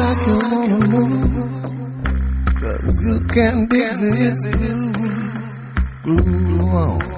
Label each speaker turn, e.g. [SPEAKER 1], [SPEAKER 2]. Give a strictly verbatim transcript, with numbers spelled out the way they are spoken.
[SPEAKER 1] like you wanna move, 'cause you can dig this groove, groove on.